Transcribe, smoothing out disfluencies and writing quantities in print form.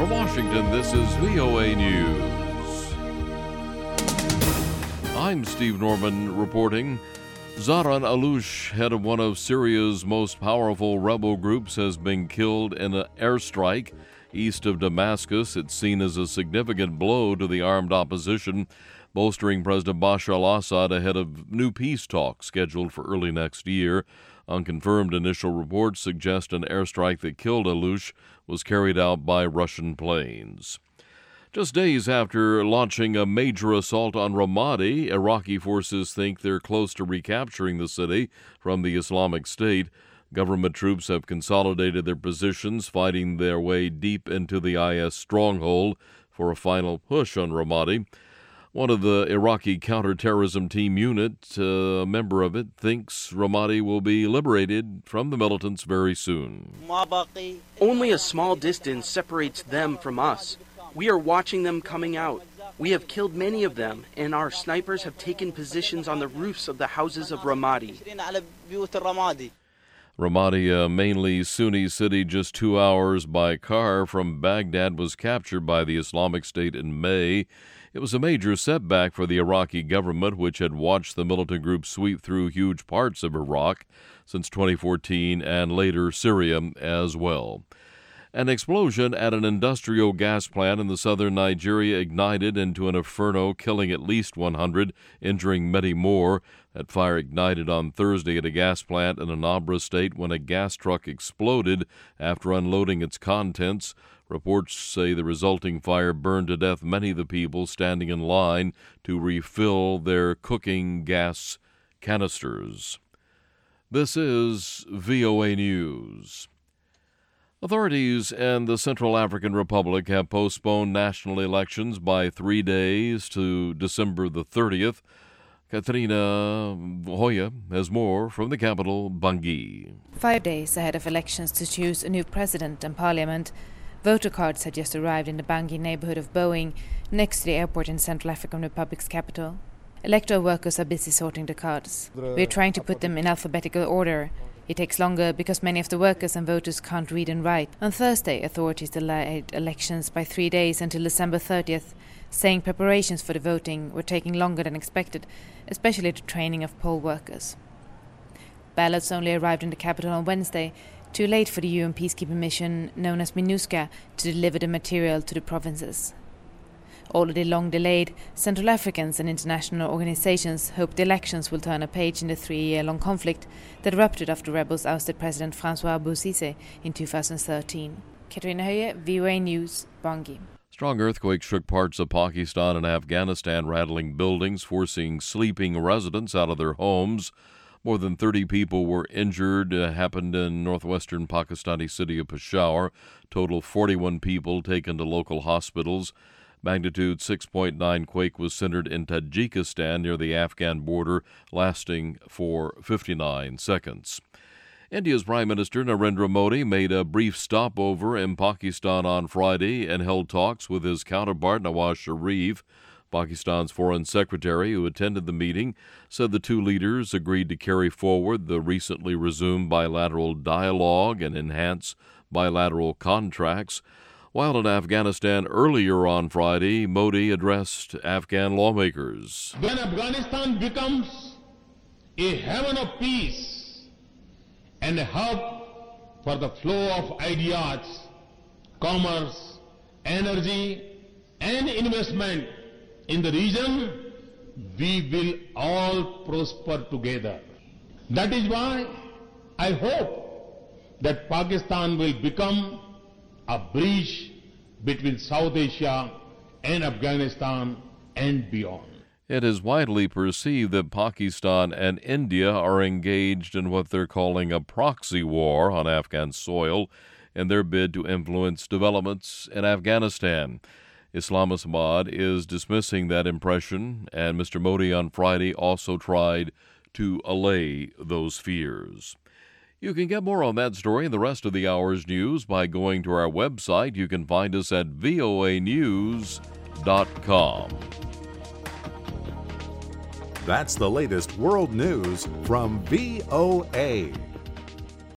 From Washington, this is VOA News. I'm Steve Norman reporting. Zaran Aloush, head of one of Syria's most powerful rebel groups, has been killed in an airstrike east of Damascus. It's seen as a significant blow to the armed opposition, bolstering President Bashar al-Assad ahead of new peace talks scheduled for early next year. Unconfirmed initial reports suggest an airstrike that killed Aloush was carried out by Russian planes. Just days after launching a major assault on Ramadi, Iraqi forces think they're close to recapturing the city from the Islamic State. Government troops have consolidated their positions, fighting their way deep into the IS stronghold for a final push on Ramadi. One of the Iraqi counterterrorism team unit, a member of it, thinks Ramadi will be liberated from the militants very soon. Only a small distance separates them from us. We are watching them coming out. We have killed many of them, and our snipers have taken positions on the roofs of the houses of Ramadi. Ramadi, a mainly Sunni city just 2 hours by car from Baghdad, was captured by the Islamic State in May. It was a major setback for the Iraqi government, which had watched the militant group sweep through huge parts of Iraq since 2014 and later Syria as well. An explosion at an industrial gas plant in the southern Nigeria ignited into an inferno, killing at least 100, injuring many more. That fire ignited on Thursday at a gas plant in Anambra State when a gas truck exploded after unloading its contents. Reports say the resulting fire burned to death many of the people standing in line to refill their cooking gas canisters. This is VOA News. Authorities in the Central African Republic have postponed national elections by 3 days to December the 30th. Katrina Hoya has more from the capital, Bangui. 5 days ahead of elections to choose a new president and parliament, voter cards had just arrived in the Bangui neighborhood of Boeing, next to the airport in Central African Republic's capital. Electoral workers are busy sorting the cards. We're trying to put them in alphabetical order. It takes longer because many of the workers and voters can't read and write. On Thursday, authorities delayed elections by 3 days until December 30th, saying preparations for the voting were taking longer than expected, especially the training of poll workers. Ballots only arrived in the capital on Wednesday, too late for the UN peacekeeping mission known as MINUSCA to deliver the material to the provinces. Already long delayed, Central Africans and international organizations hope the elections will turn a page in the 3-year-long conflict that erupted after rebels ousted President Francois Bozizé in 2013. Katrina Hoye, VOA News, Bangui. Strong earthquakes shook parts of Pakistan and Afghanistan, rattling buildings, forcing sleeping residents out of their homes. More than 30 people were injured. Happened in northwestern Pakistani city of Peshawar. Total 41 people taken to local hospitals. Magnitude 6.9 quake was centered in Tajikistan near the Afghan border, lasting for 59 seconds. India's Prime Minister Narendra Modi made a brief stopover in Pakistan on Friday and held talks with his counterpart Nawaz Sharif. Pakistan's Foreign Secretary, who attended the meeting, said the two leaders agreed to carry forward the recently resumed bilateral dialogue and enhance bilateral contracts. While in Afghanistan earlier on Friday, Modi addressed Afghan lawmakers. When Afghanistan becomes a haven of peace and a hub for the flow of ideas, commerce, energy, and investment in the region, we will all prosper together. That is why I hope that Pakistan will become a bridge between South Asia and Afghanistan and beyond. It is widely perceived that Pakistan and India are engaged in what they're calling a proxy war on Afghan soil in their bid to influence developments in Afghanistan. Islamabad is dismissing that impression, and Mr. Modi on Friday also tried to allay those fears. You can get more on that story and the rest of the hour's news by going to our website. You can find us at voanews.com. That's the latest world news from VOA.